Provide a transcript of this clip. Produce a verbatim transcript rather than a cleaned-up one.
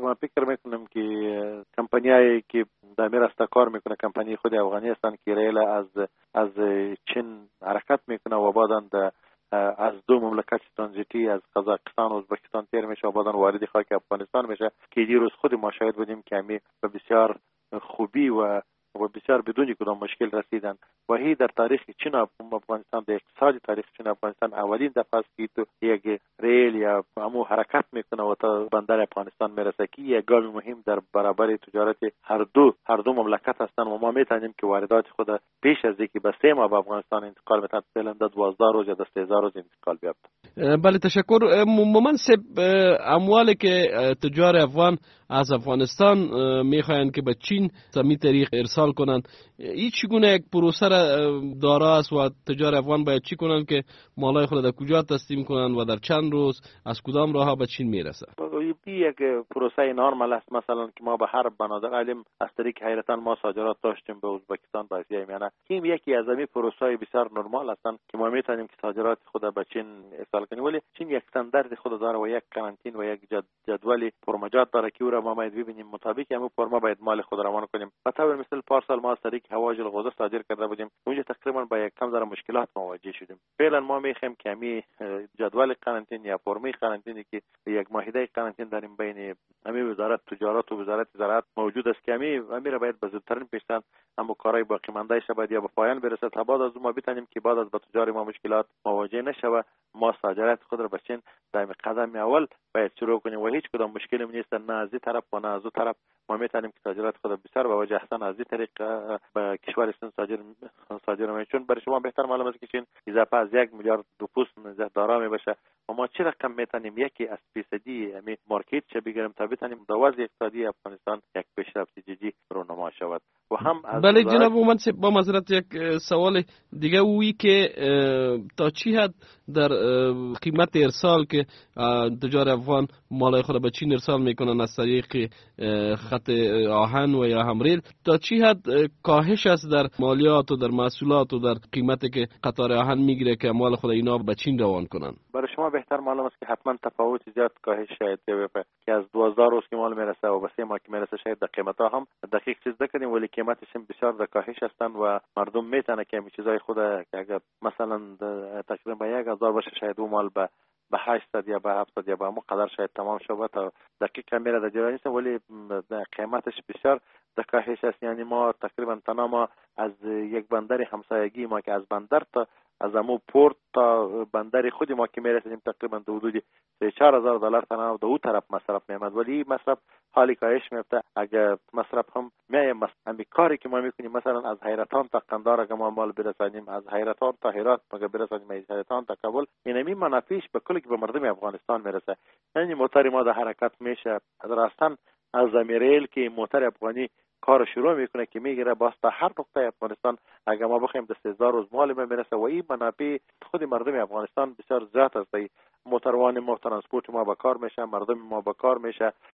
من فکر میکنم که کمپانیایی که در میرسته کار میکنه کمپانی خود افغانی هستند که ریل از از چین حرکت میکنه و بعداً از دو مملکت ترانزیتی از قزاقستان و ازبکستان تیر میشه و بعداً وارد خاک افغانستان میشه که دیروز خود ما شاهد بودیم که همی به بسیار خوبی و و بسیار بدون کدام مشکل رسیدن و هی در تاریخ چین و افغانستان در اقتصادی تاریخ چین و افغانستان اولین دفعه است که تو یک ریل یا همو حرکت میکنه و تا بندر افغانستان میرسه که یک گام مهم در برابر تجارت هر دو هر دو مملکت هستند و ما میتونیم که واردات خود پیش از اینکه به سه ماه به افغانستان انتقال بدهد فعلا دوازده روز یا سیزده روز انتقال بیافته. بله تشکر. ممنصب اموالی که تجار افغان از افغانستان میخواین که به چین می طریق ارسال کنند، این چگونه یک پروسه دارا است و تجار افغان باید چی کنند که مالای خود در کجا تسلیم کنند و در چند روز از کدام راه به چین میرسه؟ یک پروسه نرمال است. مثلا که ما به هر بنادر علم از طریق حیرتان ما صادرات داشتیم به ازبکستان، به آسیا میانه. این یکی از همین پروسه‌های بسیار نرمال هستند که ما میتونیم که صادرات خود به چین ارسال کنیم، ولی چین یک استاندارد خود داره و یک قرنطین و یک جدول فرمجات داره که او را ما باید ببینیم مطابق همون فرما باید مال خود روان کنیم. به طور مثال پارسال ما از طریق هواج الغوزه صادر کرده بودیم، اونجا تقریبا با یک کم ذره مشکلات مواجه شدیم. فعلا ما میخوایم که همین جدول قرنطین یا فرمی قرنطینی که یک ماهیده قرنطین داریم بین همین وزارت تجارت و وزارت زراعت موجود است که همین همین را باید به زودترین پیشتن اما کارهای باقی مانده شود یا به پایان برسد تا بعد از ما بتونیم که بعد از به تجار ما مشکلات مواجه نشود ما صادرات خود را به چین در قدم اول باید شروع کنیم و هیچ کدام مشکلی نیست، نه از این طرف و نه از اون طرف. ما میتونیم که صادرات خود بسیار با وجه احسن از این طریق به کشور چین صادر صادر میشه، چون برای شما بهتر معلوم است که چین اضافه از یک میلیارد دو پوست دارا میبشه و ما چه رقم میتونیم یکی از فیصدی همین مارکت چه بگیریم تا بتونیم در وضع اقتصادی افغانستان یک پیشرفت جدی رونما شود. و هم از بله جناب ممنصب، با معذرت یک سوال دیگه وی که تا چی حد در قیمت ارسال که تجار افغان مالای خود به چین ارسال میکنن از طریق خط آهن و یا هم ریل، تا چی حد کاهش است در مالیات و در محصولات و در قیمتی که قطار آهن میگیره که مال خود اینا به چین روان کنن؟ برای شما بهتر معلوم است که حتما تفاوت زیاد کاهش شاید که از دوازده روز که مال میرسه و به سه ماه که میرسه شاید در قیمت ها هم دقیق چیز نکنیم، ولی قیمتش بسیار در کاهش هستن و مردم میتونه که همین چیزای خود که اگر مثلا تقریبا یک هزار باشه شاید اون مال به به هشتصد یا به هفتصد یا به همون قدر شاید تمام شود تا دقیق میره در جای نیست، ولی قیمتش بسیار در کاهش است. یعنی ما تقریبا تنها از یک بندر همسایگی ما که از بندر تا از امو پورت تا بندر خودی ما که میرسیم تقریبا در حدود سه چهار هزار دلار تنها دو طرف مصرف میامد، ولی مصرف حالی کاهش میفته. اگر مصرف هم میایم همین کاری که ما میکنیم مثلا از حیرتان تا قندهار اگر ما مال برسانیم، از حیرتان تا هرات اگر برسانیم، از حیرتان تا کابل، این همین منافعش به کلی که به مردم افغانستان میرسه. یعنی موتر ما در حرکت میشه راستن از زمیریل که موتر افغانی کار شروع میکنه که میگیره باز تا هر نقطه افغانستان اگر ما بخوایم در سیزده روز مال ما برسه و این منافع خود مردم افغانستان بسیار زیاد است. موتروان ما ترانسپورت ما به کار میشه، مردم ما به کار میشه